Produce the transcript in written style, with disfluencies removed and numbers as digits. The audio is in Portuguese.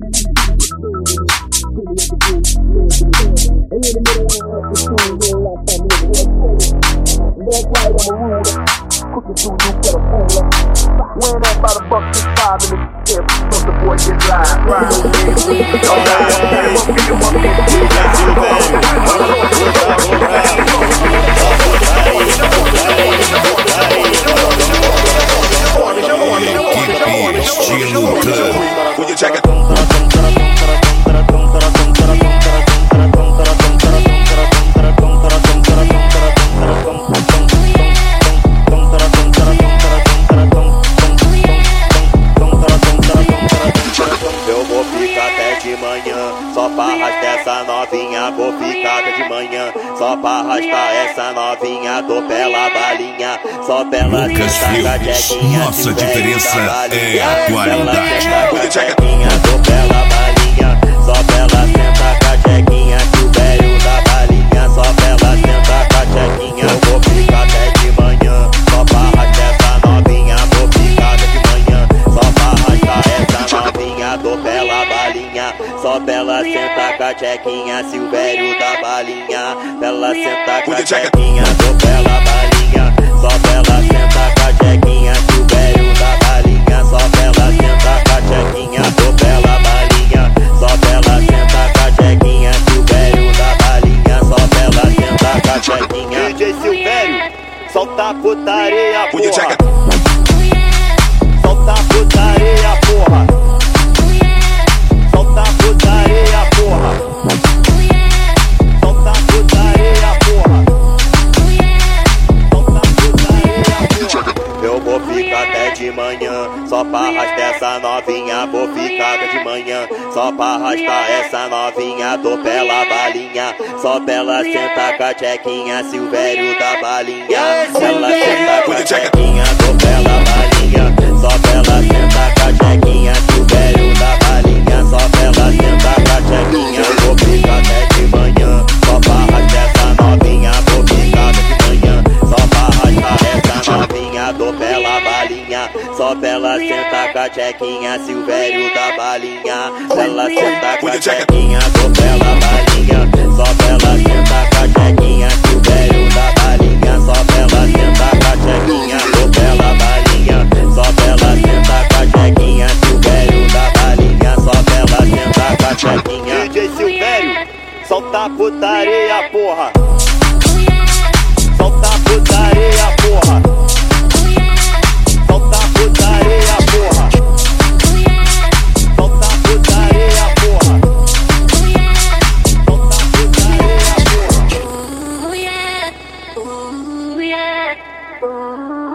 Só pra arrastar essa novinha, vou ficar até de manhã. Só pra arrastar essa novinha, dou pela balinha. Só pela Lucas Filmes, nossa diferença é a qualidade. Dou pela balinha, só pela senta com a chequinha, que o velho da balinha. Só pela senta com a chequinha, eu vou ficar até de manhã. Só pra arrastar essa novinha, vou ficar até de manhã. Só pra arrastar essa novinha, dou pela balinha. Só pela senta com a chequinha, se o velho da balinha. Pela senta com a chequinha, dou pela balinha. Só pela senta com a chequinha, se o velho da balinha. Só pela senta com a chequinha, dou pela balinha. Só pela senta com a chequinha, se o velho da balinha. Só pela senta com a chequinha. DJ Silvério, solta a putaria, porra. Solta a putaria, porra. Solta a putaria, porra. Solta a putaria, porra. Solta a putaria, porra. Eu vou ficar até de manhã, só pra arrastar essa novinha. Vou ficar até de manhã, só pra arrastar essa novinha. Dou pela balinha, só pela senta com a chequinha, se o velho da balinha. Ela senta com a chequinha, dou pela balinha. Só pela senta com a chequinha, se o velho da balinha. Só pela senta com a chequinha, vou ficar até de manhã. Só pra arrastar essa novinha, vou ficar até de manhã. Só pra arrastar essa novinha, dou pela balinha. Só pela senta com a chequinha, se o velho da balinha. Ela senta com a chequinha, dou pela balinha. Só pela senta com a chequinha, se o velho da balinha. Só pela senta com a chequinha, dou pela balinha. Só pela senta com a chequinha, se o velho da balinha. Só pela senta com a chequinha. DJ Silvério, solta a putaria, porra. Solta a putaria, porra. Solta a putaria, porra. Solta a putaria, porra. Solta a putaria, porra.